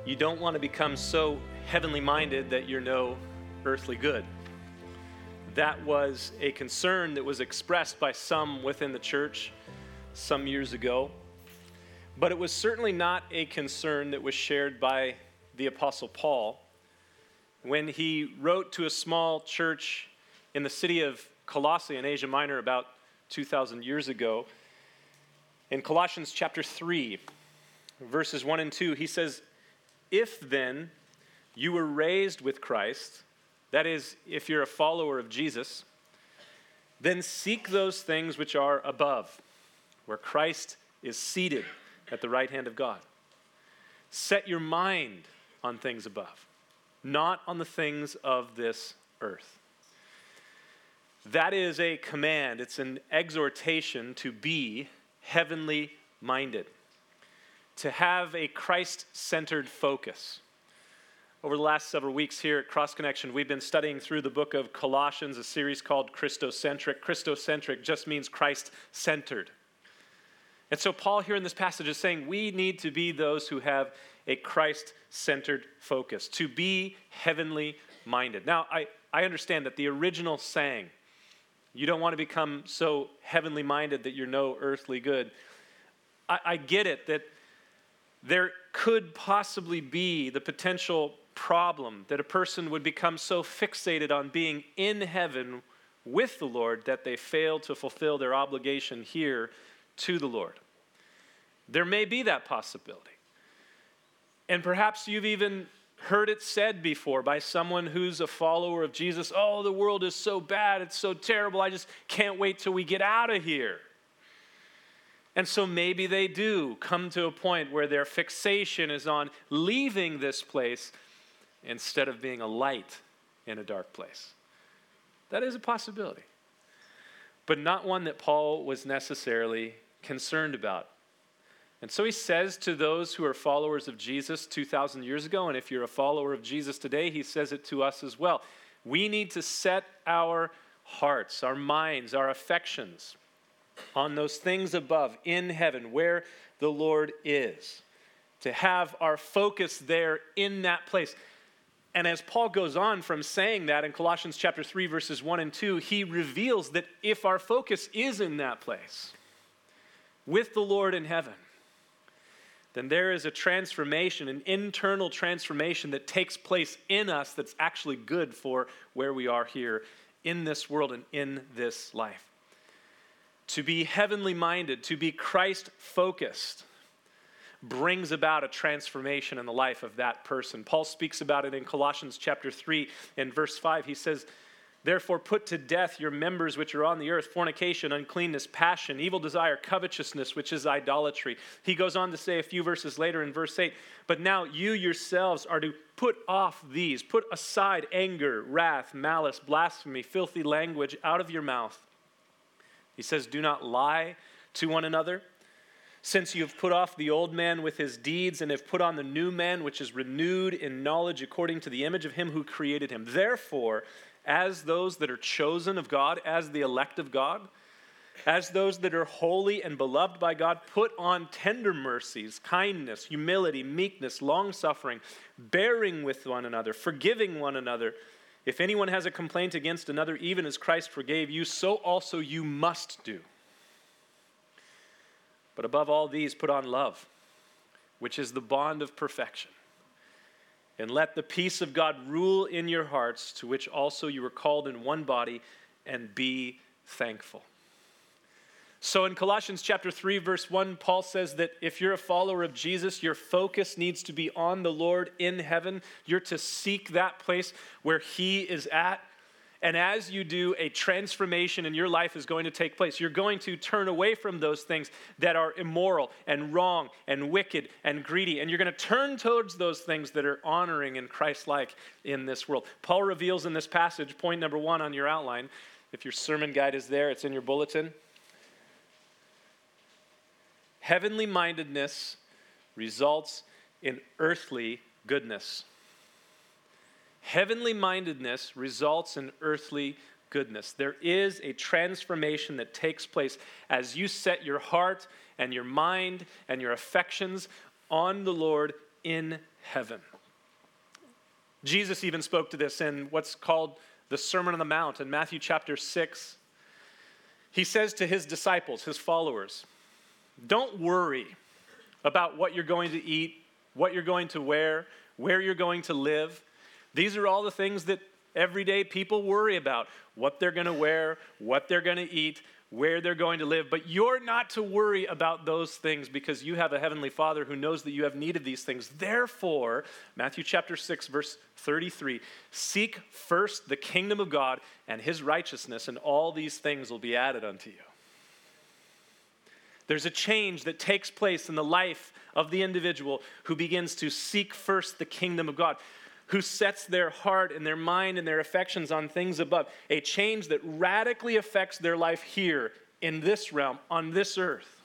You don't want to become so heavenly minded that you're no earthly good. That was a concern that was expressed by some within the church some years ago. But it was certainly not a concern that was shared by the Apostle Paul when he wrote to a small church in the city of Colossae in Asia Minor about 2,000 years ago. In Colossians chapter 3, verses 1 and 2, he says, "If then you were raised with Christ," that is, if you're a follower of Jesus, "then seek those things which are above, where Christ is seated at the right hand of God. Set your mind on things above, not on the things of this earth." That is a command. It's an exhortation to be heavenly minded, to have a Christ-centered focus. Over the last several weeks here at Cross Connection, we've been studying through the book of Colossians, a series called Christocentric. Christocentric just means Christ-centered. And so Paul here in this passage is saying we need to be those who have a Christ-centered focus, to be heavenly minded. Now, I understand that the original saying, you don't want to become so heavenly minded that you're no earthly good. I get it that there could possibly be the potential problem that a person would become so fixated on being in heaven with the Lord that they fail to fulfill their obligation here to the Lord. There may be that possibility. And perhaps you've even heard it said before by someone who's a follower of Jesus, "Oh, the world is so bad, it's so terrible, I just can't wait till we get out of here." And so maybe they do come to a point where their fixation is on leaving this place instead of being a light in a dark place. That is a possibility, but not one that Paul was necessarily concerned about. And so he says to those who are followers of Jesus 2,000 years ago, and if you're a follower of Jesus today, he says it to us as well. We need to set our hearts, our minds, our affections on those things above in heaven where the Lord is, to have our focus there in that place. And as Paul goes on from saying that in Colossians chapter 3, verses 1 and 2, he reveals that if our focus is in that place with the Lord in heaven, then there is a transformation, an internal transformation that takes place in us that's actually good for where we are here in this world and in this life. To be heavenly minded, to be Christ-focused, brings about a transformation in the life of that person. Paul speaks about it in Colossians chapter 3 and verse 5. He says, "Therefore put to death your members which are on the earth, fornication, uncleanness, passion, evil desire, covetousness, which is idolatry." He goes on to say a few verses later in verse 8, "But now you yourselves are to put off these, put aside anger, wrath, malice, blasphemy, filthy language out of your mouth." He says, "Do not lie to one another, since you have put off the old man with his deeds and have put on the new man, which is renewed in knowledge according to the image of him who created him. Therefore, as those that are chosen of God, as the elect of God, as those that are holy and beloved by God, put on tender mercies, kindness, humility, meekness, long-suffering, bearing with one another, forgiving one another. If anyone has a complaint against another, even as Christ forgave you, so also you must do. But above all these, put on love, which is the bond of perfection. And let the peace of God rule in your hearts, to which also you were called in one body, and be thankful." So in Colossians chapter 3, verse 1, Paul says that if you're a follower of Jesus, your focus needs to be on the Lord in heaven. You're to seek that place where he is at. And as you do, a transformation in your life is going to take place. You're going to turn away from those things that are immoral and wrong and wicked and greedy. And you're going to turn towards those things that are honoring and Christ-like in this world. Paul reveals in this passage, point number 1 on your outline. If your sermon guide is there, it's in your bulletin. Heavenly mindedness results in earthly goodness. Heavenly mindedness results in earthly goodness. There is a transformation that takes place as you set your heart and your mind and your affections on the Lord in heaven. Jesus even spoke to this in what's called the Sermon on the Mount in Matthew chapter 6. He says to his disciples, his followers, don't worry about what you're going to eat, what you're going to wear, where you're going to live. These are all the things that everyday people worry about, what they're going to wear, what they're going to eat, where they're going to live. But you're not to worry about those things because you have a heavenly Father who knows that you have need of these things. Therefore, Matthew chapter 6, verse 33, seek first the kingdom of God and his righteousness, and all these things will be added unto you. There's a change that takes place in the life of the individual who begins to seek first the kingdom of God, who sets their heart and their mind and their affections on things above, a change that radically affects their life here in this realm, on this earth.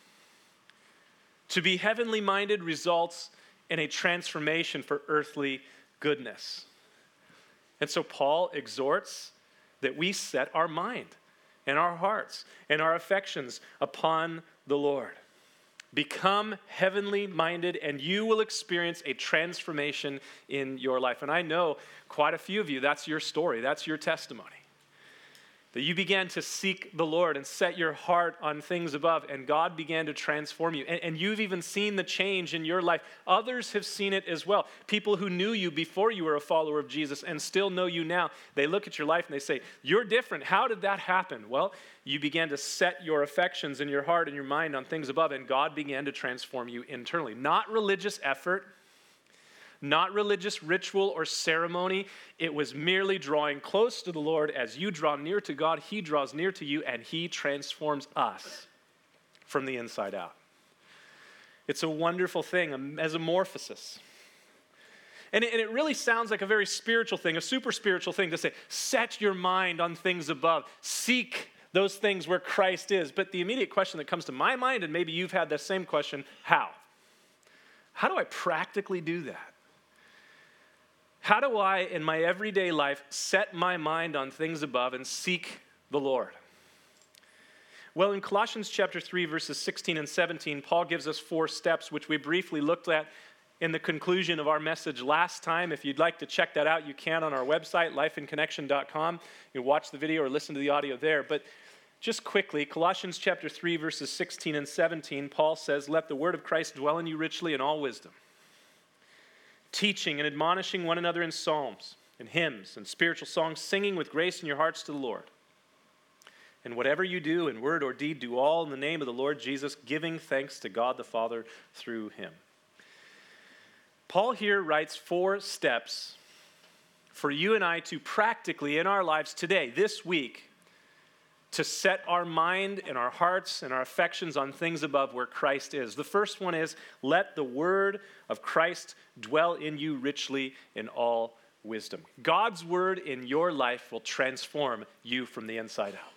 To be heavenly minded results in a transformation for earthly goodness. And so Paul exhorts that we set our mind and our hearts and our affections upon the Lord. Become heavenly minded and you will experience a transformation in your life. And I know quite a few of you, that's your story, that's your testimony. That you began to seek the Lord and set your heart on things above, and God began to transform you. And you've even seen the change in your life. Others have seen it as well. People who knew you before you were a follower of Jesus and still know you now, they look at your life and they say, you're different. How did that happen? Well, you began to set your affections and your heart and your mind on things above, and God began to transform you internally. Not religious effort, not religious ritual or ceremony. It was merely drawing close to the Lord. As you draw near to God, he draws near to you, and he transforms us from the inside out. It's a wonderful thing, a metamorphosis. And it really sounds like a very spiritual thing, a super spiritual thing to say, set your mind on things above. Seek those things where Christ is. But the immediate question that comes to my mind, and maybe you've had that same question, how? How do I practically do that? How do I, in my everyday life, set my mind on things above and seek the Lord? Well, in Colossians chapter 3, verses 16 and 17, Paul gives us 4 steps, which we briefly looked at in the conclusion of our message last time. If you'd like to check that out, you can on our website, lifeinconnection.com. You can watch the video or listen to the audio there. But just quickly, Colossians chapter 3, verses 16 and 17, Paul says, let the word of Christ dwell in you richly in all wisdom, teaching and admonishing one another in psalms and hymns and spiritual songs, singing with grace in your hearts to the Lord. And whatever you do in word or deed, do all in the name of the Lord Jesus, giving thanks to God the Father through him. Paul here writes 4 steps for you and I to practically in our lives today, this week, to set our mind and our hearts and our affections on things above where Christ is. The first one is, let the word of Christ dwell in you richly in all wisdom. God's word in your life will transform you from the inside out.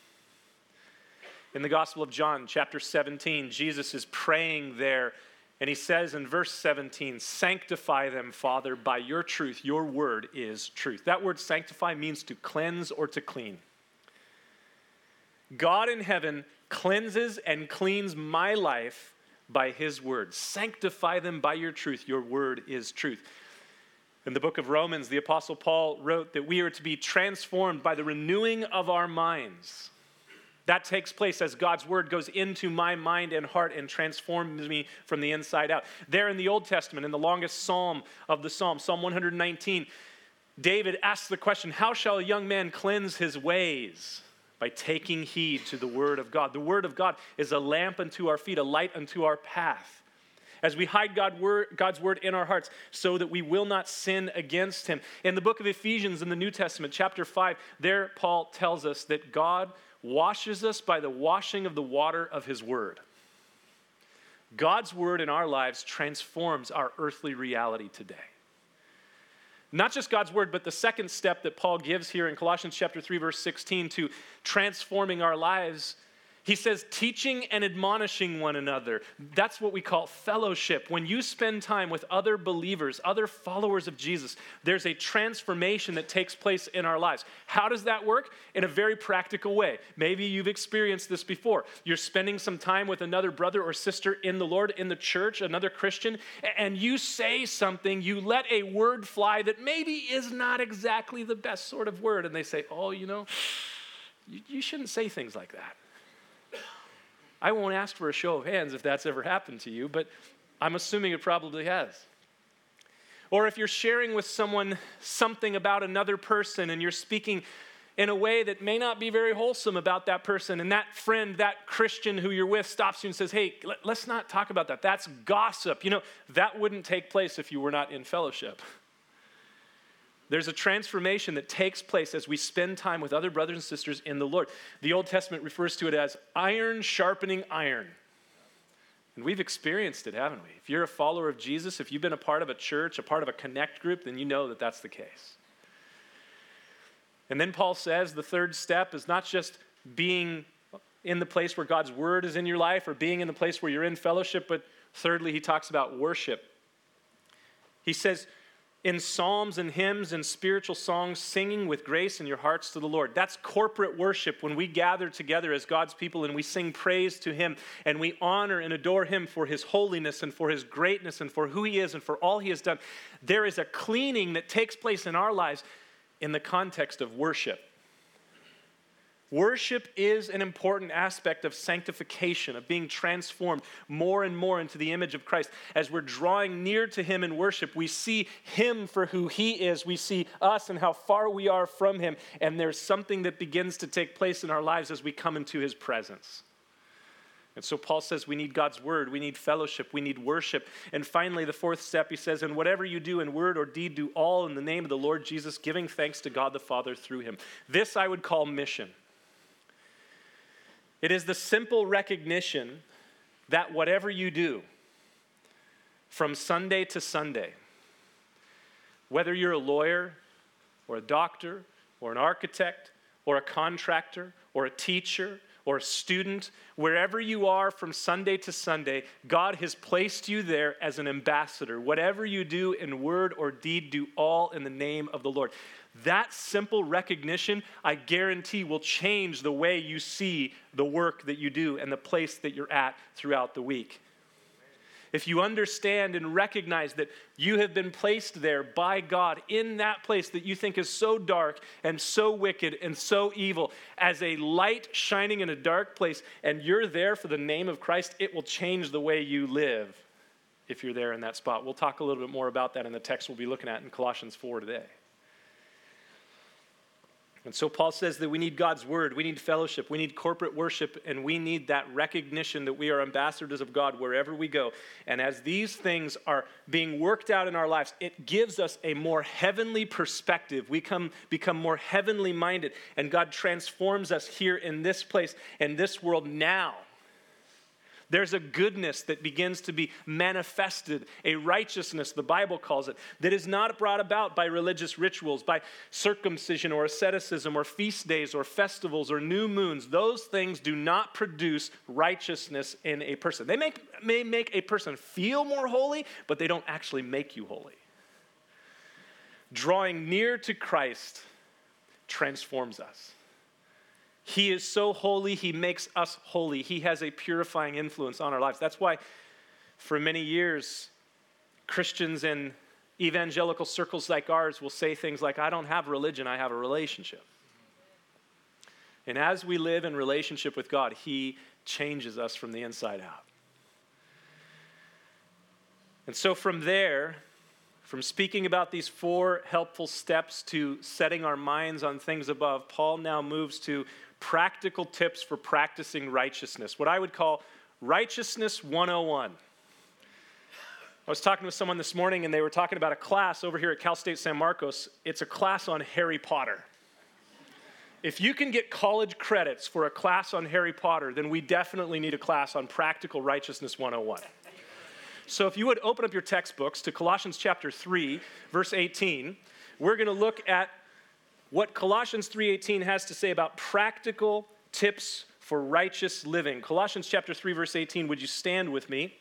In the Gospel of John, chapter 17, Jesus is praying there, and he says in verse 17, sanctify them, Father, by your truth. Your word is truth. That word sanctify means to cleanse or to clean. God in heaven cleanses and cleans my life by his word. Sanctify them by your truth. Your word is truth. In the book of Romans, the Apostle Paul wrote that we are to be transformed by the renewing of our minds. That takes place as God's word goes into my mind and heart and transforms me from the inside out. There in the Old Testament, in the longest psalm of the Psalms, Psalm 119, David asks the question, how shall a young man cleanse his ways? By taking heed to the word of God. The word of God is a lamp unto our feet, a light unto our path. As we hide God's word in our hearts so that we will not sin against him. In the book of Ephesians in the New Testament, chapter 5, there Paul tells us that God washes us by the washing of the water of his word. God's word in our lives transforms our earthly reality today. Not just God's word, but the second step that Paul gives here in Colossians chapter 3, verse 16 to transforming our lives He says, teaching and admonishing one another. That's what we call fellowship. When you spend time with other believers, other followers of Jesus, there's a transformation that takes place in our lives. How does that work? In a very practical way. Maybe you've experienced this before. You're spending some time with another brother or sister in the Lord, in the church, another Christian, and you say something, you let a word fly that maybe is not exactly the best sort of word, and they say, oh, you shouldn't say things like that. I won't ask for a show of hands if that's ever happened to you, but I'm assuming it probably has. Or if you're sharing with someone something about another person and you're speaking in a way that may not be very wholesome about that person, and that friend, that Christian who you're with stops you and says, hey, let's not talk about that. That's gossip. That wouldn't take place if you were not in fellowship. There's a transformation that takes place as we spend time with other brothers and sisters in the Lord. The Old Testament refers to it as iron sharpening iron. And we've experienced it, haven't we? If you're a follower of Jesus, if you've been a part of a church, a part of a connect group, then you know that that's the case. And then Paul says the third step is not just being in the place where God's word is in your life or being in the place where you're in fellowship, but thirdly, he talks about worship. He says, in psalms and hymns and spiritual songs, singing with grace in your hearts to the Lord. That's corporate worship when we gather together as God's people and we sing praise to him and we honor and adore him for his holiness and for his greatness and for who he is and for all he has done. There is a cleaning that takes place in our lives in the context of worship. Worship is an important aspect of sanctification, of being transformed more and more into the image of Christ. As we're drawing near to him in worship, we see him for who he is. We see us and how far we are from him. And there's something that begins to take place in our lives as we come into his presence. And so Paul says we need God's word, we need fellowship, we need worship. And finally, the fourth step, he says, and whatever you do in word or deed, do all in the name of the Lord Jesus, giving thanks to God the Father through him. This I would call mission. It is the simple recognition that whatever you do, from Sunday to Sunday, whether you're a lawyer or a doctor or an architect or a contractor or a teacher or a student, wherever you are from Sunday to Sunday, God has placed you there as an ambassador. Whatever you do in word or deed, do all in the name of the Lord. That simple recognition, I guarantee, will change the way you see the work that you do and the place that you're at throughout the week. If you understand and recognize that you have been placed there by God in that place that you think is so dark and so wicked and so evil, as a light shining in a dark place, and you're there for the name of Christ, it will change the way you live if you're there in that spot. We'll talk a little bit more about that in the text we'll be looking at in Colossians 4 today. And so Paul says that we need God's word, we need fellowship, we need corporate worship, and we need that recognition that we are ambassadors of God wherever we go. And as these things are being worked out in our lives, it gives us a more heavenly perspective. We become more heavenly minded, and God transforms us here in this place, in this world now. There's a goodness that begins to be manifested, a righteousness, the Bible calls it, that is not brought about by religious rituals, by circumcision or asceticism or feast days or festivals or new moons. Those things do not produce righteousness in a person. They may make a person feel more holy, but they don't actually make you holy. Drawing near to Christ transforms us. He is so holy, he makes us holy. He has a purifying influence on our lives. That's why for many years, Christians in evangelical circles like ours will say things like, I don't have religion, I have a relationship. And as we live in relationship with God, he changes us from the inside out. And so from there, from speaking about these 4 helpful steps to setting our minds on things above, Paul now moves to practical tips for practicing righteousness, what I would call righteousness 101. I was talking with someone this morning, and they were talking about a class over here at Cal State San Marcos. It's a class on Harry Potter. If you can get college credits for a class on Harry Potter, then we definitely need a class on practical righteousness 101. So if you would open up your textbooks to Colossians chapter 3, verse 18, we're going to look at what Colossians 3:18 has to say about practical tips for righteous living. Colossians chapter 3, verse 18, would you stand with me?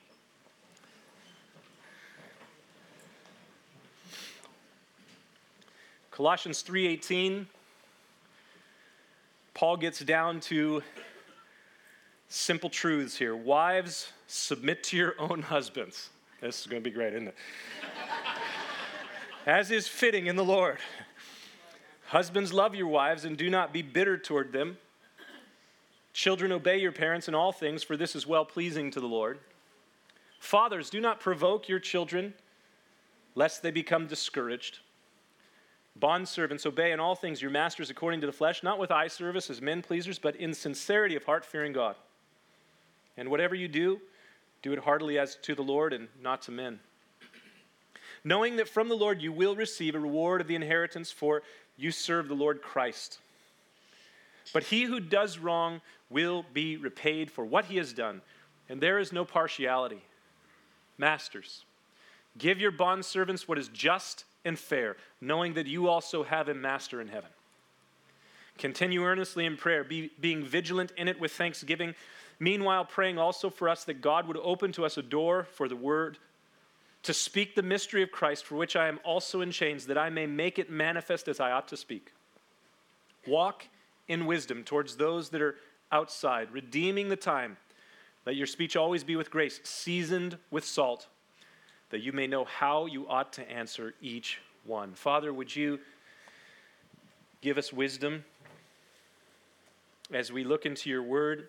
Colossians 3:18, Paul gets down to simple truths here. Wives, submit to your own husbands. This is going to be great, isn't it? As is fitting in the Lord. Husbands, love your wives and do not be bitter toward them. Children, obey your parents in all things, for this is well-pleasing to the Lord. Fathers, do not provoke your children, lest they become discouraged. Bondservants, obey in all things your masters according to the flesh, not with eye service as men pleasers, but in sincerity of heart, fearing God. And whatever you do, do it heartily as to the Lord and not to men. Knowing that from the Lord you will receive a reward of the inheritance, for you serve the Lord Christ. But he who does wrong will be repaid for what he has done, and there is no partiality. Masters, give your bondservants what is just and fair, knowing that you also have a master in heaven. Continue earnestly in prayer, being vigilant in it with thanksgiving. Meanwhile, praying also for us that God would open to us a door for the word, to speak the mystery of Christ, for which I am also in chains, that I may make it manifest as I ought to speak. Walk in wisdom towards those that are outside, redeeming the time. Let your speech always be with grace, seasoned with salt, that you may know how you ought to answer each one. Father, would you give us wisdom as we look into your word?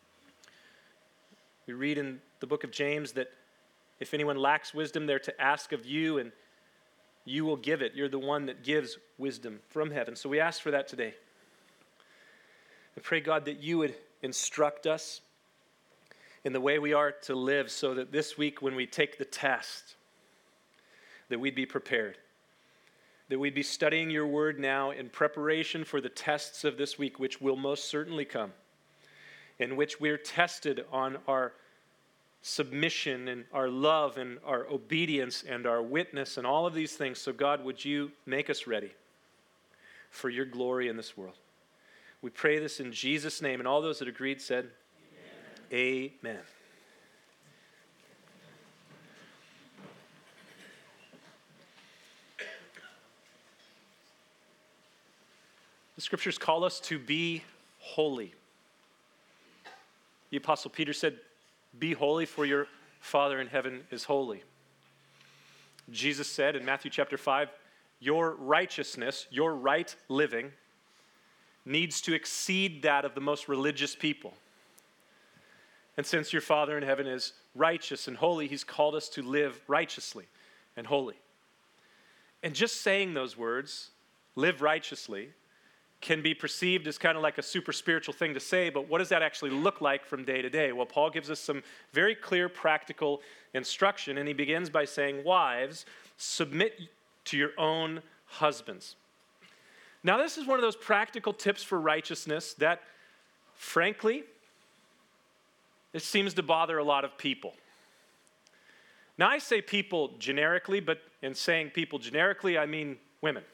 We read in the book of James that if anyone lacks wisdom, they're to ask of you, and you will give it. You're the one that gives wisdom from heaven. So we ask for that today. I pray, God, that you would instruct us in the way we are to live, so that this week when we take the test, that we'd be prepared, that we'd be studying your word now in preparation for the tests of this week, which will most certainly come, in which we're tested on our submission and our love and our obedience and our witness and all of these things. So God, would you make us ready for your glory in this world? We pray this in Jesus' name, and all those that agreed said, Amen. The scriptures call us to be holy. The Apostle Peter said, be holy, for your Father in heaven is holy. Jesus said in Matthew chapter 5, your righteousness, your right living, needs to exceed that of the most religious people. And since your Father in heaven is righteous and holy, he's called us to live righteously and holy. And just saying those words, live righteously, can be perceived as kind of like a super spiritual thing to say, but what does that actually look like from day to day? Well, Paul gives us some very clear practical instruction, and he begins by saying, wives, submit to your own husbands. Now, this is one of those practical tips for righteousness that, frankly, it seems to bother a lot of people. Now, I say people generically, but in saying people generically, I mean women.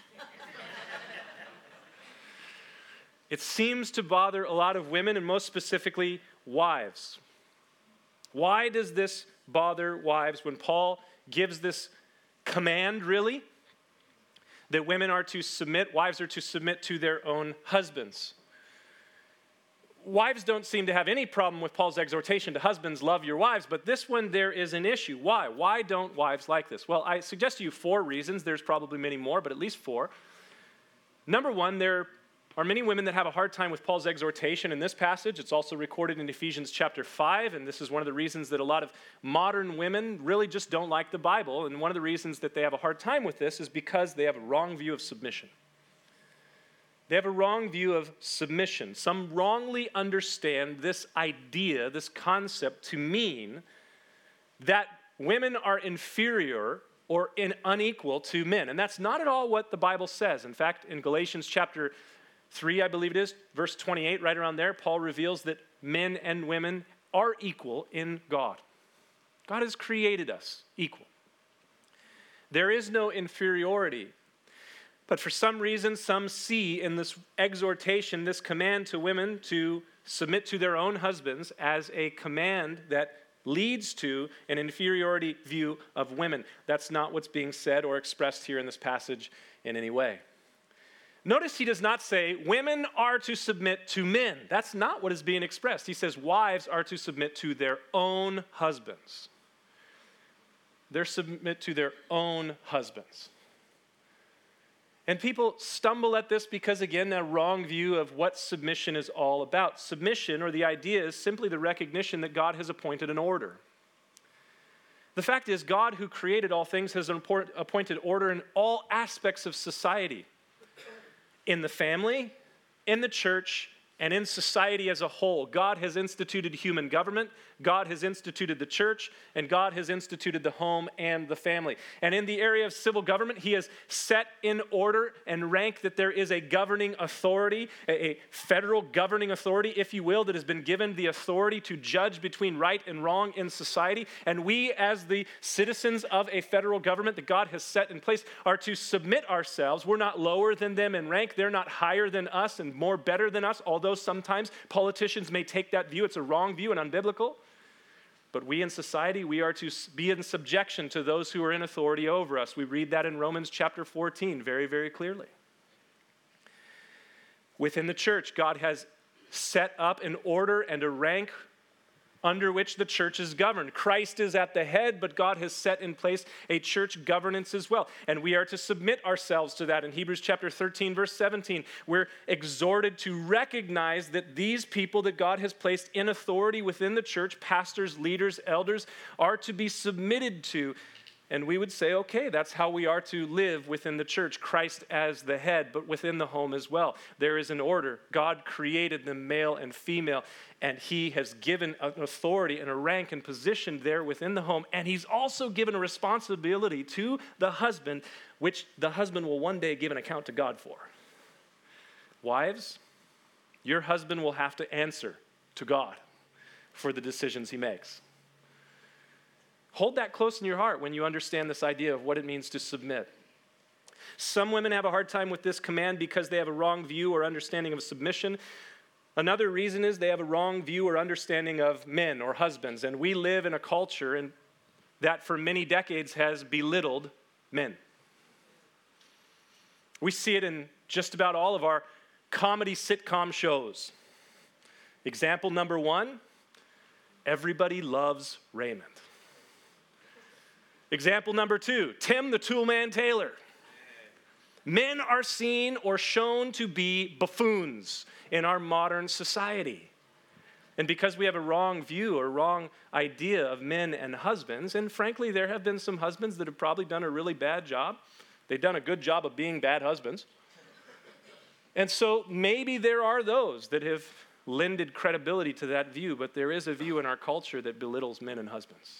It seems to bother a lot of women, and most specifically, wives. Why does this bother wives when Paul gives this command, really, that women are to submit, wives are to submit to their own husbands? Wives don't seem to have any problem with Paul's exhortation to husbands, love your wives, but this one there is an issue. Why? Why don't wives like this? Well, I suggest to you 4 reasons. There's probably many more, but at least 4. Number 1, there are many women that have a hard time with Paul's exhortation in this passage. It's also recorded in Ephesians chapter 5, and this is one of the reasons that a lot of modern women really just don't like the Bible, and one of the reasons that they have a hard time with this is because they have a wrong view of submission. They have a wrong view of submission. Some wrongly understand this idea, this concept, to mean that women are inferior or unequal to men, and that's not at all what the Bible says. In fact, in Galatians chapter 3, I believe it is, verse 28, right around there, Paul reveals that men and women are equal in God. God has created us equal. There is no inferiority. But for some reason, some see in this exhortation, this command to women to submit to their own husbands as a command that leads to an inferiority view of women. That's not what's being said or expressed here in this passage in any way. Notice he does not say women are to submit to men. That's not what is being expressed. He says wives are to submit to their own husbands. They're submit to their own husbands. And people stumble at this because, again, a wrong view of what submission is all about. Submission, or the idea, is simply the recognition that God has appointed an order. The fact is, God, who created all things, has appointed order in all aspects of society. In the family, in the church, and in society as a whole. God has instituted human government, God has instituted the church, and God has instituted the home and the family. And in the area of civil government, he has set in order and rank that there is a governing authority, a federal governing authority, if you will, that has been given the authority to judge between right and wrong in society. And we, as the citizens of a federal government that God has set in place, are to submit ourselves. We're not lower than them in rank. They're not higher than us and more better than us, although sometimes politicians may take that view. It's a wrong view and unbiblical. But we in society, we are to be in subjection to those who are in authority over us. We read that in Romans chapter 14 very, very clearly. Within the church, God has set up an order and a rank under which the church is governed. Christ is at the head, but God has set in place a church governance as well. And we are to submit ourselves to that. In Hebrews chapter 13, verse 17, we're exhorted to recognize that these people that God has placed in authority within the church, pastors, leaders, elders, are to be submitted to. And we would say, okay, that's how we are to live within the church, Christ as the head, but within the home as well. There is an order. God created them male and female, and he has given an authority and a rank and position there within the home, and he's also given a responsibility to the husband, which the husband will one day give an account to God for. Wives, your husband will have to answer to God for the decisions he makes. Hold that close in your heart when you understand this idea of what it means to submit. Some women have a hard time with this command because they have a wrong view or understanding of submission. Another reason is they have a wrong view or understanding of men or husbands. And we live in a culture that for many decades has belittled men. We see it in just about all of our comedy sitcom shows. Example number one, Everybody Loves Raymond. Example number two, Tim the Toolman Taylor. Men are seen or shown to be buffoons in our modern society. And because we have a wrong view or wrong idea of men and husbands, and frankly, there have been some husbands that have probably done a really bad job. They've done a good job of being bad husbands. And so maybe there are those that have lended credibility to that view, but there is a view in our culture that belittles men and husbands.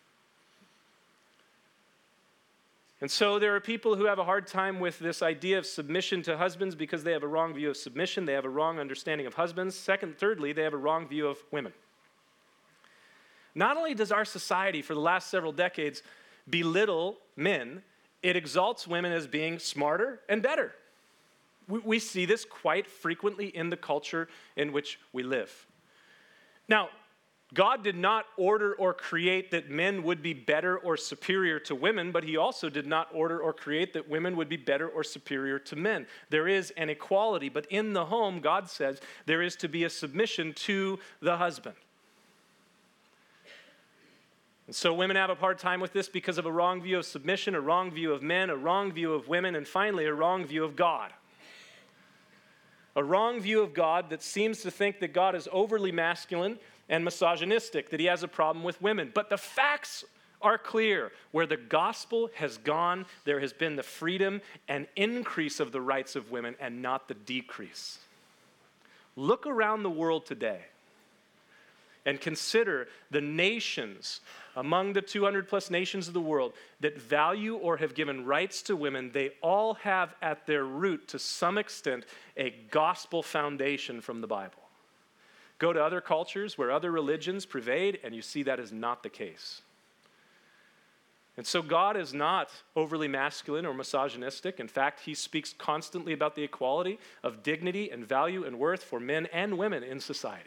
And so there are people who have a hard time with this idea of submission to husbands because they have a wrong view of submission. They have a wrong understanding of husbands. Thirdly, they have a wrong view of women. Not only does our society for the last several decades belittle men, it exalts women as being smarter and better. We see this quite frequently in the culture in which we live. Now, God did not order or create that men would be better or superior to women, but he also did not order or create that women would be better or superior to men. There is an equality, but in the home, God says there is to be a submission to the husband. And so women have a hard time with this because of a wrong view of submission, a wrong view of men, a wrong view of women, and finally a wrong view of God. A wrong view of God that seems to think that God is overly masculine and misogynistic, that he has a problem with women. But the facts are clear. Where the gospel has gone, there has been the freedom and increase of the rights of women and not the decrease. Look around the world today and consider the nations among the 200 plus nations of the world that value or have given rights to women. They all have at their root, to some extent, a gospel foundation from the Bible. Go to other cultures where other religions pervade, and you see that is not the case. And so God is not overly masculine or misogynistic. In fact, he speaks constantly about the equality of dignity and value and worth for men and women in society.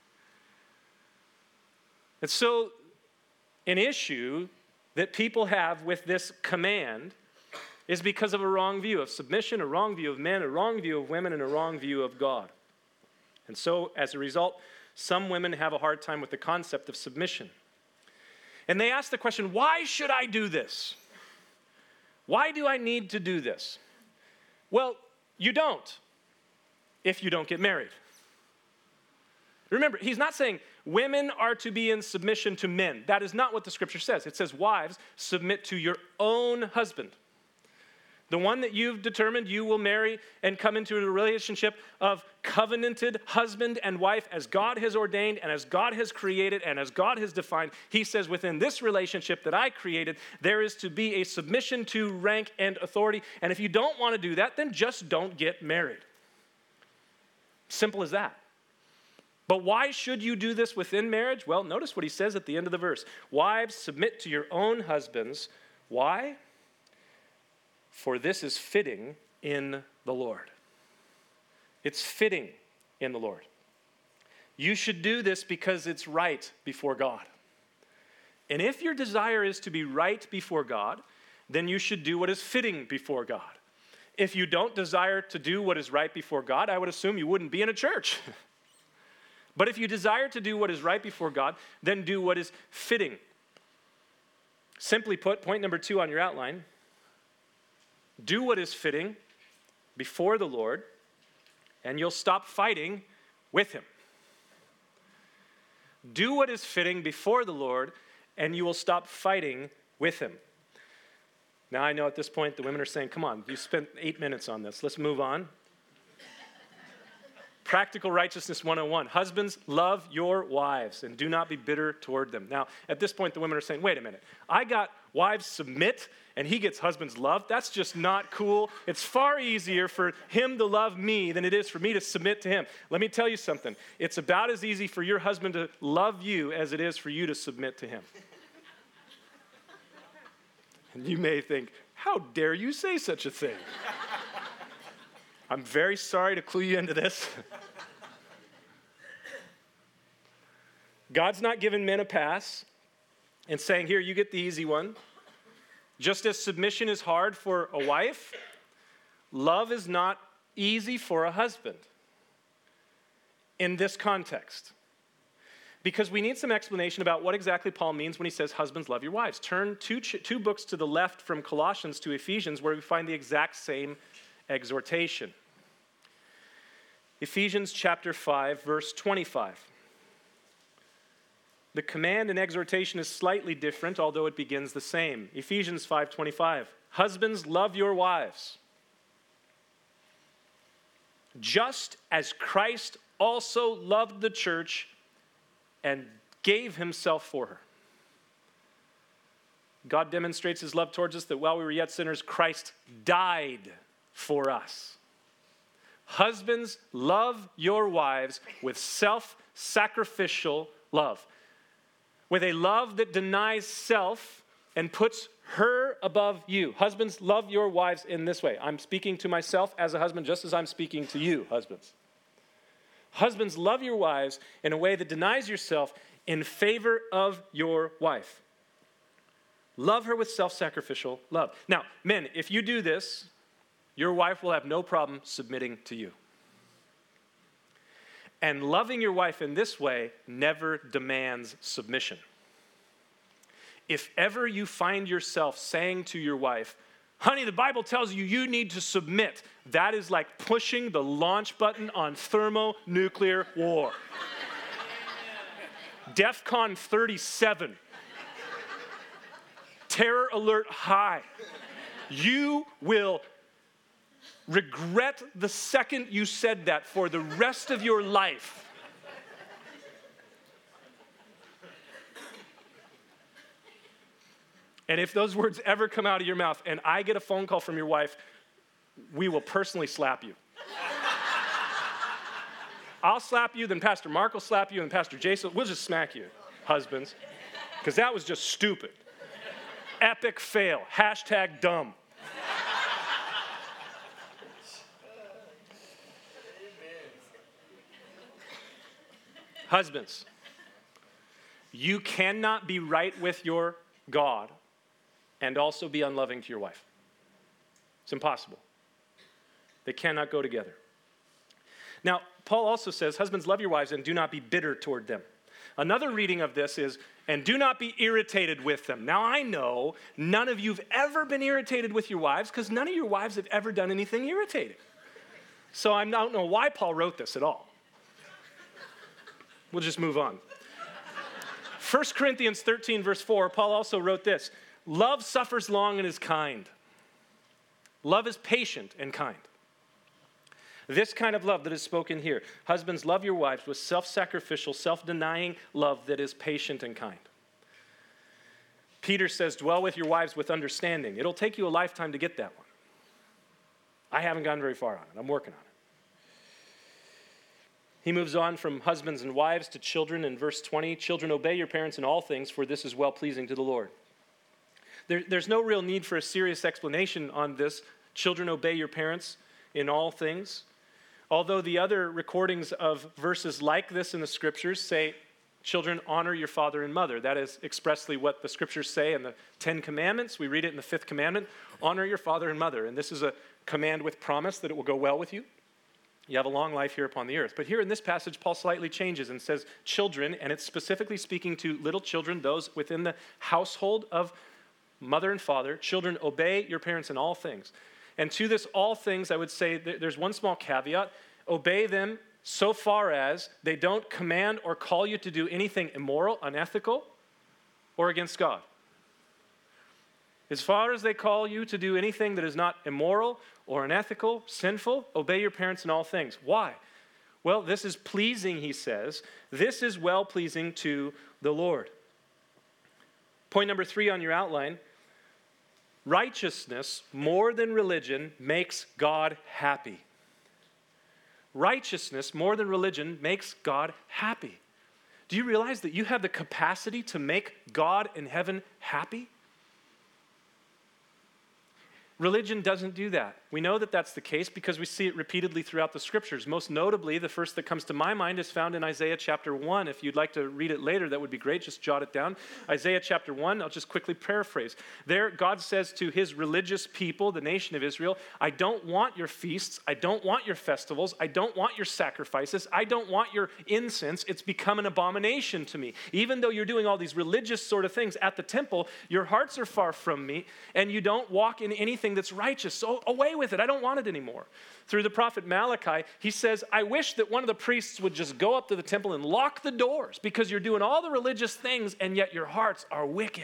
And so an issue that people have with this command is because of a wrong view of submission, a wrong view of men, a wrong view of women, and a wrong view of God. And so, as a result, some women have a hard time with the concept of submission. And they ask the question, why should I do this? Why do I need to do this? Well, you don't if you don't get married. Remember, he's not saying women are to be in submission to men. That is not what the scripture says. It says, wives, submit to your own husband. The one that you've determined you will marry and come into a relationship of covenanted husband and wife as God has ordained and as God has created and as God has defined. He says within this relationship that I created, there is to be a submission to rank and authority. And if you don't want to do that, then just don't get married. Simple as that. But why should you do this within marriage? Well, notice what he says at the end of the verse. Wives, submit to your own husbands. Why? For this is fitting in the Lord. It's fitting in the Lord. You should do this because it's right before God. And if your desire is to be right before God, then you should do what is fitting before God. If you don't desire to do what is right before God, I would assume you wouldn't be in a church. But if you desire to do what is right before God, then do what is fitting. Simply put, point number 2 on your outline, do what is fitting before the Lord, and you'll stop fighting with him. Do what is fitting before the Lord, and you will stop fighting with him. Now, I know at this point the women are saying, come on, you spent 8 minutes on this. Let's move on. Practical Righteousness 101. Husbands, love your wives and do not be bitter toward them. Now, at this point, the women are saying, wait a minute. I got wives submit and he gets husbands love. That's just not cool. It's far easier for him to love me than it is for me to submit to him. Let me tell you something. It's about as easy for your husband to love you as it is for you to submit to him. And you may think, how dare you say such a thing? I'm very sorry to clue you into this. God's not giving men a pass and saying, here, you get the easy one. Just as submission is hard for a wife, love is not easy for a husband in this context. Because we need some explanation about what exactly Paul means when he says, husbands, love your wives. Turn two books to the left from Colossians to Ephesians, where we find the exact same exhortation. Ephesians chapter 5, verse 25. The command and exhortation is slightly different, although it begins the same. Ephesians 5:25. Husbands, love your wives, just as Christ also loved the church and gave himself for her. God demonstrates his love towards us that while we were yet sinners, Christ died for us. Husbands, love your wives with self-sacrificial love. With a love that denies self and puts her above you. Husbands, love your wives in this way. I'm speaking to myself as a husband just as I'm speaking to you, husbands. Husbands, love your wives in a way that denies yourself in favor of your wife. Love her with self-sacrificial love. Now, men, if you do this, your wife will have no problem submitting to you. And loving your wife in this way never demands submission. If ever you find yourself saying to your wife, honey, the Bible tells you you need to submit, that is like pushing the launch button on thermonuclear war. DEFCON 37. Terror alert high. You will regret the second you said that for the rest of your life. And if those words ever come out of your mouth and I get a phone call from your wife, we will personally slap you. I'll slap you, then Pastor Mark will slap you, and Pastor Jason, we'll just smack you, husbands, because that was just stupid. Epic fail. Hashtag dumb. Husbands, you cannot be right with your God and also be unloving to your wife. It's impossible. They cannot go together. Now, Paul also says, husbands, love your wives and do not be bitter toward them. Another reading of this is, and do not be irritated with them. Now, I know none of you have ever been irritated with your wives because none of your wives have ever done anything irritating. So I don't know why Paul wrote this at all. We'll just move on. 1 Corinthians 13, verse 4, Paul also wrote this. Love suffers long and is kind. Love is patient and kind. This kind of love that is spoken here. Husbands, love your wives with self-sacrificial, self-denying love that is patient and kind. Peter says, dwell with your wives with understanding. It'll take you a lifetime to get that one. I haven't gone very far on it. I'm working on it. He moves on from husbands and wives to children in verse 20. Children, obey your parents in all things, for this is well-pleasing to the Lord. There's no real need for a serious explanation on this. Children, obey your parents in all things. Although the other recordings of verses like this in the scriptures say, children, honor your father and mother. That is expressly what the scriptures say in the 10 Commandments. We read it in the 5th commandment, honor your father and mother. And this is a command with promise that it will go well with you. You have a long life here upon the earth. But here in this passage, Paul slightly changes and says children, and it's specifically speaking to little children, those within the household of mother and father. Children, obey your parents in all things. And to this all things, I would say there's one small caveat. Obey them so far as they don't command or call you to do anything immoral, unethical, or against God. As far as they call you to do anything that is not immoral or unethical, sinful, obey your parents in all things. Why? Well, this is pleasing, he says. This is well-pleasing to the Lord. Point number 3 on your outline. Righteousness, more than religion, makes God happy. Righteousness, more than religion, makes God happy. Do you realize that you have the capacity to make God in heaven happy? Religion doesn't do that. We know that that's the case because we see it repeatedly throughout the scriptures. Most notably, the first that comes to my mind is found in Isaiah chapter 1. If you'd like to read it later, that would be great. Just jot it down. Isaiah chapter 1, I'll just quickly paraphrase. There, God says to his religious people, the nation of Israel, I don't want your feasts. I don't want your festivals. I don't want your sacrifices. I don't want your incense. It's become an abomination to me. Even though you're doing all these religious sort of things at the temple, your hearts are far from me, and you don't walk in anything that's righteous. So away with it. I don't want it anymore. Through the prophet Malachi, he says, I wish that one of the priests would just go up to the temple and lock the doors because you're doing all the religious things and yet your hearts are wicked.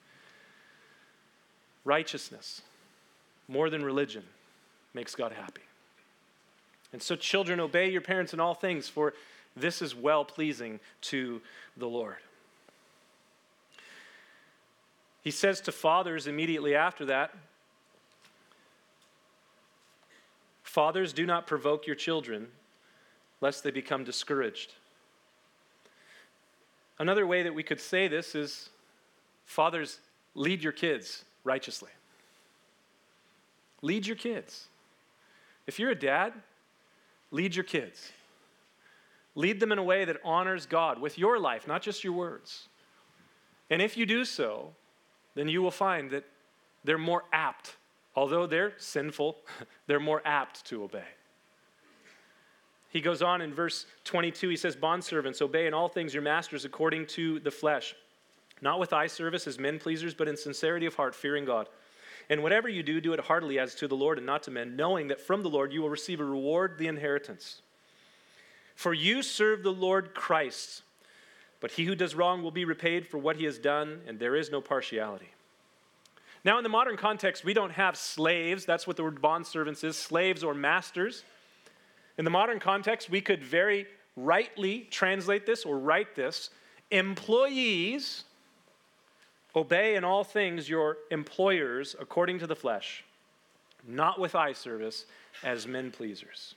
Righteousness, more than religion, makes God happy. And so children, obey your parents in all things, for this is well-pleasing to the Lord. He says to fathers immediately after that, fathers, do not provoke your children, lest they become discouraged. Another way that we could say this is, fathers, lead your kids righteously. Lead your kids. If you're a dad, lead your kids. Lead them in a way that honors God with your life, not just your words. And if you do so, then you will find that they're more apt. Although they're sinful, they're more apt to obey. He goes on in verse 22, he says, bondservants, obey in all things your masters according to the flesh, not with eye service as men pleasers, but in sincerity of heart, fearing God. And whatever you do, do it heartily as to the Lord and not to men, knowing that from the Lord you will receive a reward, the inheritance. For you serve the Lord Christ, but he who does wrong will be repaid for what he has done, and there is no partiality. Now, in the modern context, we don't have slaves. That's what the word bondservants is, slaves or masters. In the modern context, we could very rightly translate this or write this. Employees, obey in all things your employers according to the flesh, not with eye service as men pleasers.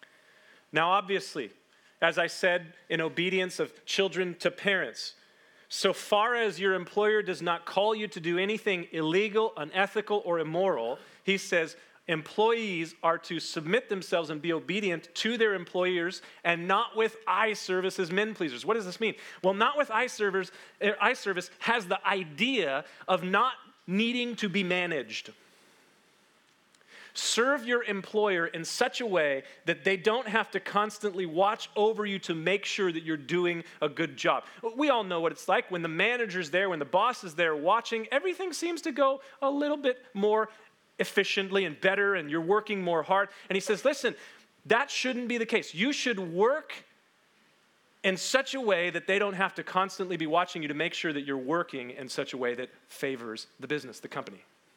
Now, obviously, as I said, in obedience of children to parents, So far as your employer does not call you to do anything illegal, unethical, or immoral, he says employees are to submit themselves and be obedient to their employers and not with eye service as men pleasers. What does this mean? Well, not with eye service has the idea of not needing to be managed. Serve your employer in such a way that they don't have to constantly watch over you to make sure that you're doing a good job. We all know what it's like when the manager's there, when the boss is there watching, everything seems to go a little bit more efficiently and better, and you're working more hard. And he says, listen, that shouldn't be the case. You should work in such a way that they don't have to constantly be watching you to make sure that you're working in such a way that favors the business, the company.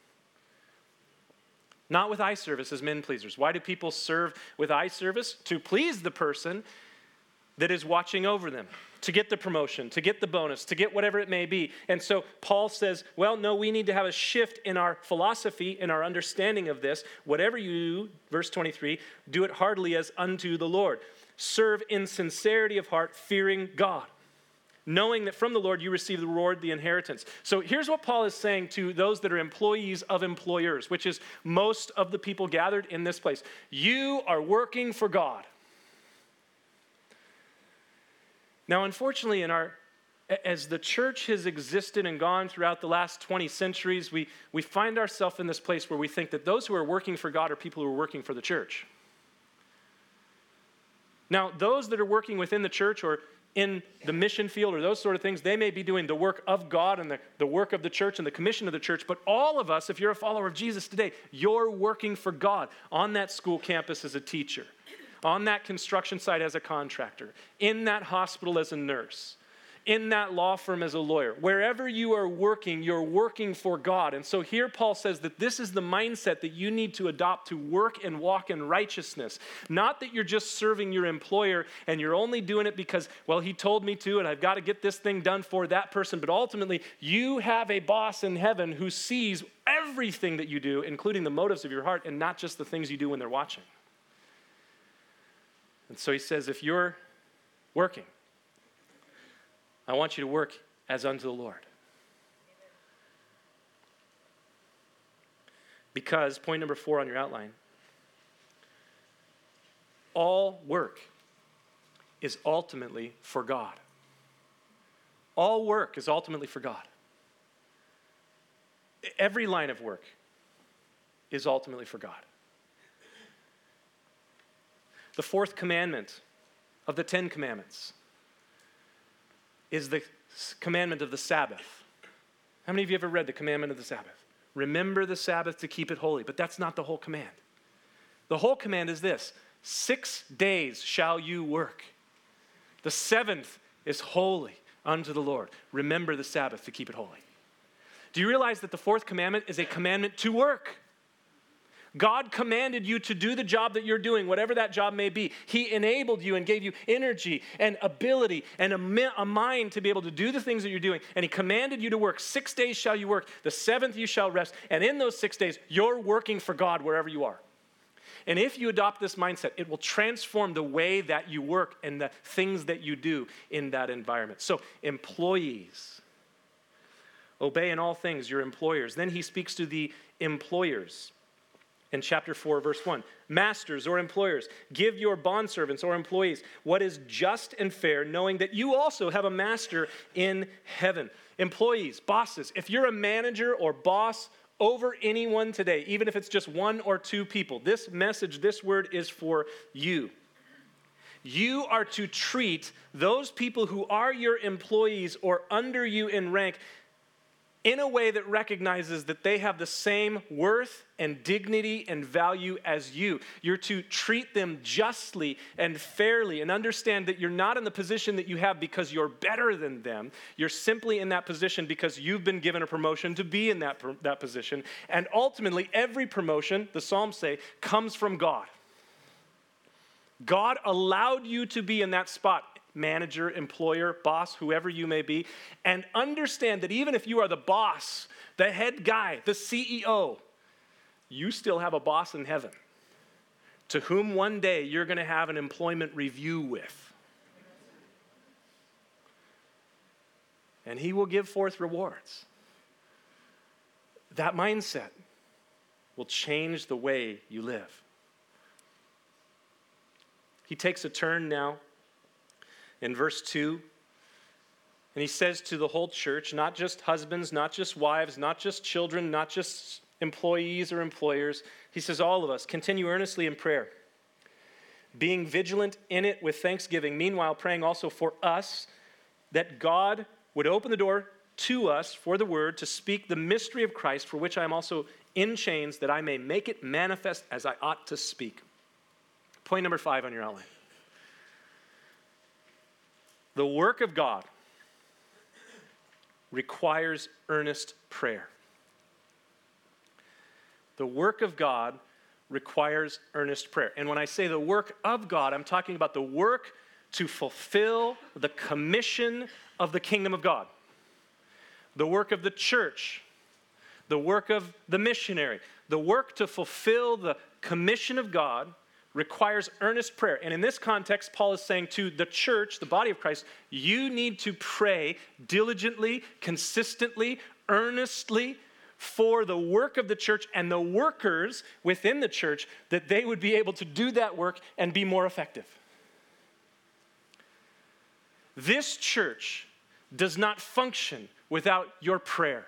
Not with eye service as men pleasers. Why do people serve with eye service? To please the person that is watching over them, to get the promotion, to get the bonus, to get whatever it may be. And so Paul says, well, no, we need to have a shift in our philosophy, in our understanding of this. Whatever you do, verse 23, do it heartily as unto the Lord. Serve in sincerity of heart, fearing God, knowing that from the Lord you receive the reward, the inheritance. So here's what Paul is saying to those that are employees of employers, which is most of the people gathered in this place. You are working for God. Now, unfortunately, as the church has existed and gone throughout the last 20 centuries, we find ourselves in this place where we think that those who are working for God are people who are working for the church. Now, those that are working within the church or in the mission field or those sort of things, they may be doing the work of God and the work of the church and the commission of the church, but all of us, if you're a follower of Jesus today, you're working for God on that school campus as a teacher, on that construction site as a contractor, in that hospital as a nurse, in that law firm as a lawyer. Wherever you are working, you're working for God. And so here Paul says that this is the mindset that you need to adopt to work and walk in righteousness. Not that you're just serving your employer and you're only doing it because, well, he told me to and I've got to get this thing done for that person. But ultimately, you have a boss in heaven who sees everything that you do, including the motives of your heart, and not just the things you do when they're watching. And so he says, if you're working, I want you to work as unto the Lord. Because, point number 4 on your outline, all work is ultimately for God. All work is ultimately for God. Every line of work is ultimately for God. The 4th commandment of the 10 commandments is the commandment of the Sabbath. How many of you ever read the commandment of the Sabbath? Remember the Sabbath to keep it holy. But that's not the whole command. The whole command is this: 6 days shall you work. The 7th is holy unto the Lord. Remember the Sabbath to keep it holy. Do you realize that the 4th commandment is a commandment to work? God commanded you to do the job that you're doing, whatever that job may be. He enabled you and gave you energy and ability and a mind to be able to do the things that you're doing. And he commanded you to work. 6 days shall you work. The 7th you shall rest. And in those 6 days, you're working for God wherever you are. And if you adopt this mindset, it will transform the way that you work and the things that you do in that environment. So, employees, obey in all things your employers. Then he speaks to the employers. In chapter 4, verse 1, masters or employers, give your bondservants or employees what is just and fair, knowing that you also have a master in heaven. Employees, bosses, if you're a manager or boss over anyone today, even if it's just 1 or 2 people, this message, this word is for you. You are to treat those people who are your employees or under you in rank in a way that recognizes that they have the same worth and dignity and value as you. You're to treat them justly and fairly and understand that you're not in the position that you have because you're better than them. You're simply in that position because you've been given a promotion to be in that position. And ultimately, every promotion, the Psalms say, comes from God. God allowed you to be in that spot. Manager, employer, boss, whoever you may be, and understand that even if you are the boss, the head guy, the CEO, you still have a boss in heaven to whom one day you're going to have an employment review with. and he will give forth rewards. That mindset will change the way you live. He takes a turn now in verse 2, and he says to the whole church, not just husbands, not just wives, not just children, not just employees or employers. He says, all of us, continue earnestly in prayer, being vigilant in it with thanksgiving. Meanwhile, praying also for us, that God would open the door to us for the word to speak the mystery of Christ, for which I am also in chains, that I may make it manifest as I ought to speak. Point number 5 on your outline. The work of God requires earnest prayer. The work of God requires earnest prayer. And when I say the work of God, I'm talking about the work to fulfill the commission of the kingdom of God. The work of the church, the work of the missionary, the work to fulfill the commission of God requires earnest prayer. And in this context, Paul is saying to the church, the body of Christ, you need to pray diligently, consistently, earnestly for the work of the church and the workers within the church, that they would be able to do that work and be more effective. This church does not function without your prayer.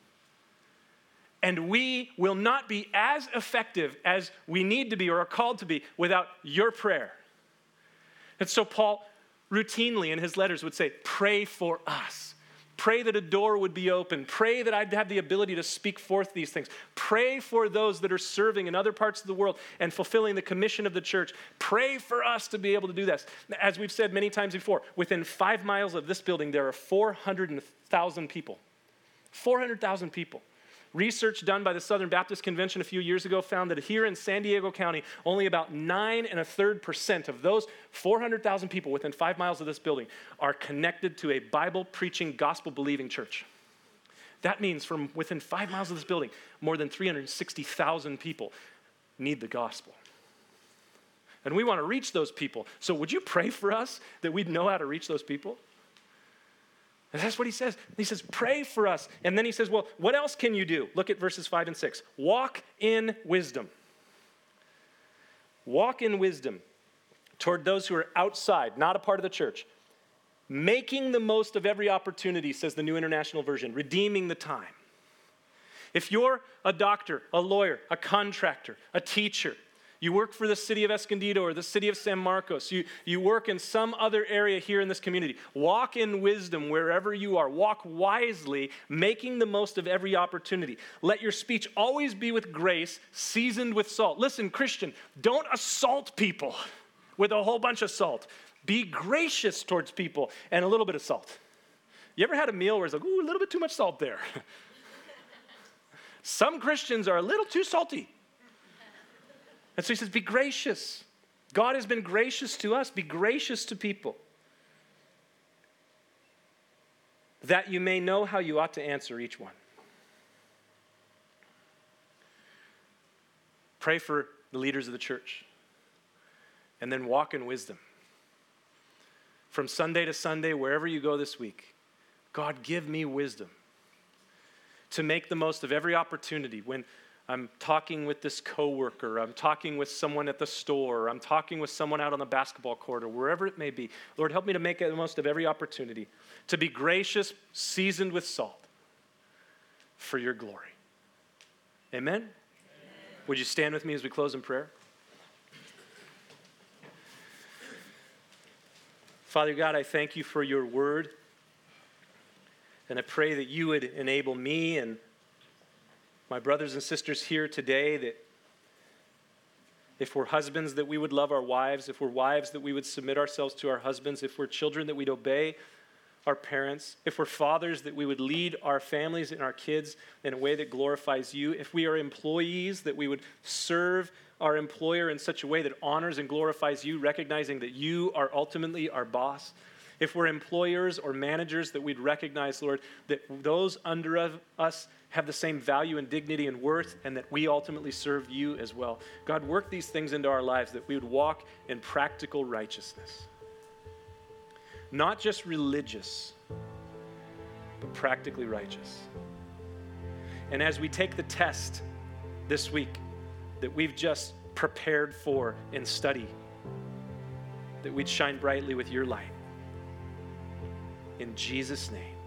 And we will not be as effective as we need to be or are called to be without your prayer. And so Paul routinely in his letters would say, pray for us. Pray that a door would be open. Pray that I'd have the ability to speak forth these things. Pray for those that are serving in other parts of the world and fulfilling the commission of the church. Pray for us to be able to do this. As we've said many times before, within 5 miles of this building, there are 400,000 people. 400,000 people. Research done by the Southern Baptist Convention a few years ago found that here in San Diego County, only about 9 1/3% of those 400,000 people within 5 miles of this building are connected to a Bible-preaching, gospel-believing church. That means from within 5 miles of this building, more than 360,000 people need the gospel. And we want to reach those people. So would you pray for us that we'd know how to reach those people? And that's what he says. He says, pray for us. And then he says, well, what else can you do? Look at verses 5 and 6. Walk in wisdom. Walk in wisdom toward those who are outside, not a part of the church. Making the most of every opportunity, says the New International Version, redeeming the time. If you're a doctor, a lawyer, a contractor, a teacher, you work for the city of Escondido or the city of San Marcos. You work in some other area here in this community. Walk in wisdom wherever you are. Walk wisely, making the most of every opportunity. Let your speech always be with grace, seasoned with salt. Listen, Christian, don't assault people with a whole bunch of salt. Be gracious towards people and a little bit of salt. You ever had a meal where it's like, ooh, a little bit too much salt there? Some Christians are a little too salty. And so he says, be gracious. God has been gracious to us. Be gracious to people, that you may know how you ought to answer each one. Pray for the leaders of the church, and then walk in wisdom. From Sunday to Sunday, wherever you go this week, God, give me wisdom to make the most of every opportunity. When I'm talking with this coworker, I'm talking with someone at the store, I'm talking with someone out on the basketball court, or wherever it may be. Lord, help me to make the most of every opportunity, to be gracious, seasoned with salt, for your glory. Amen? Amen. Would you stand with me as we close in prayer? Father God, I thank you for your word, and I pray that you would enable me and my brothers and sisters here today, that if we're husbands, that we would love our wives. If we're wives, that we would submit ourselves to our husbands. If we're children, that we'd obey our parents. If we're fathers, that we would lead our families and our kids in a way that glorifies you. If we are employees, that we would serve our employer in such a way that honors and glorifies you, recognizing that you are ultimately our boss. If we're employers or managers, that we'd recognize, Lord, that those under us have the same value and dignity and worth, and that we ultimately serve you as well. God, work these things into our lives, that we would walk in practical righteousness. Not just religious, but practically righteous. And as we take the test this week that we've just prepared for in study, that we'd shine brightly with your light. In Jesus' name.